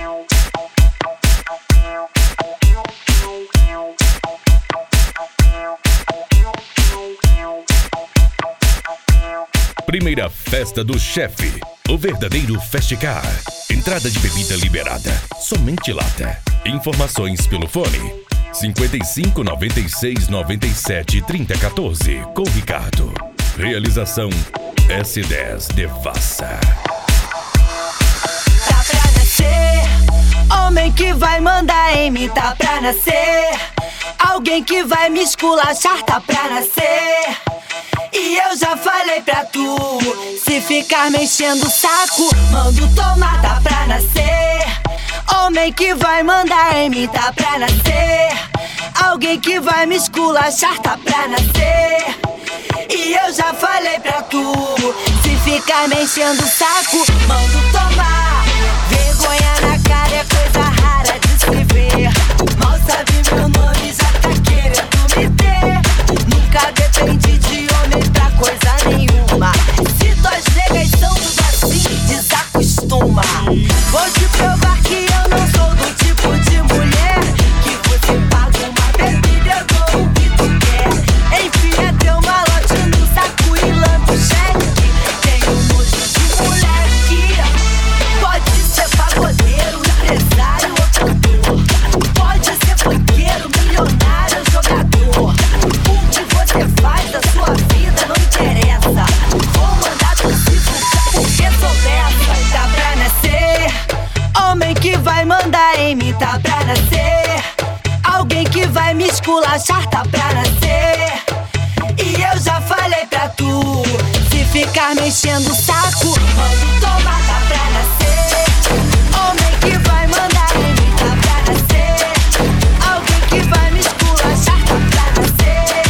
Primeira festa do chefe, o verdadeiro Festicar. Entrada de bebida liberada, somente lata. Informações pelo fone 55 96 97 30 14 com Ricardo. Realização S10 Devassa. Tá pra nascer, homem que vai mandar em mim, tá pra nascer. Alguém que vai me esculachar, tá pra nascer. E eu já falei pra tu, se ficar me enchendo o saco, mando tomar, tá pra nascer. Homem que vai mandar em mim, tá pra nascer. Alguém que vai me esculachar, tá pra nascer. E eu já falei pra tu, se ficar me enchendo o saco, mando tomar. Vergonha na cara é coisa rara de se ver. Mal sabe meu nome, já tá querendo me ter. Nunca dependi de homem pra coisa nenhuma. Se tuas negas são tudo assim, desacostuma. Vou te provar que eu não sou do tipo de mulher que você paga uma bebida, eu dou o que tu quer. Enfia teu malote no saco e lança o cheque. Tenho nojo de mulher que pode ser pagodeiro, empresário ou cantor. Pode ser funkeiro, milionário, jogador. O que você faz da sua vida não interessa. Vou mandar tu se fuder porque sou dessa. Tá pra nascer, homem que vai mandar em mim, tá pra nascer. Alguém que vai me esculachar, tá pra nascer. E eu já falei pra tu, se ficar me enchendo o saco, mando tomar, tá pra nascer. Homem que vai mandar em mim, tá pra nascer. Alguém que vai me esculachar, tá pra nascer.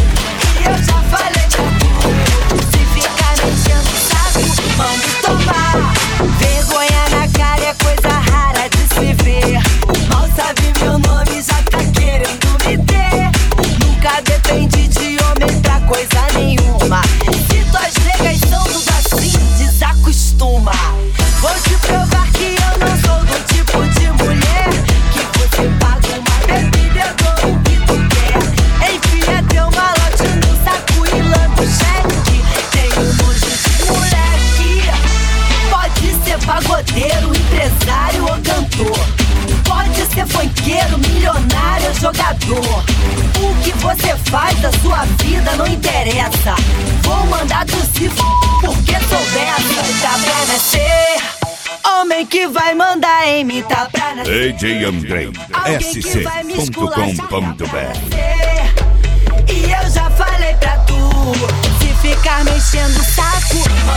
E eu já falei pra tu, se ficar me enchendo o saco, mando tomar. Vergonha na cara é coisa rara de se ver. Mal sabe meu nome, já tá querendo me ter. Nunca dependi de homem pra coisa nenhuma. Se tuas negas são tudo assim, desacostuma. Vou te provar que eu não sou do tipo de mulher que você paga uma bebida, eu dou o que tu quer. Enfia teu malote no saco e lança o cheque. Tenho nojo de mulher que pode ser pagodeiro, empresário ou cantor. Pode ser funkeiro, milionário ou jogador. O que você faz da sua vida não interessa. Vou mandar tu se f*** porque sou dessa. Tá pra nascer, homem que vai mandar em mim, tá pra nascer. DJ Andrei, sc.com.br. E eu já falei pra tu, se ficar me enchendo o saco,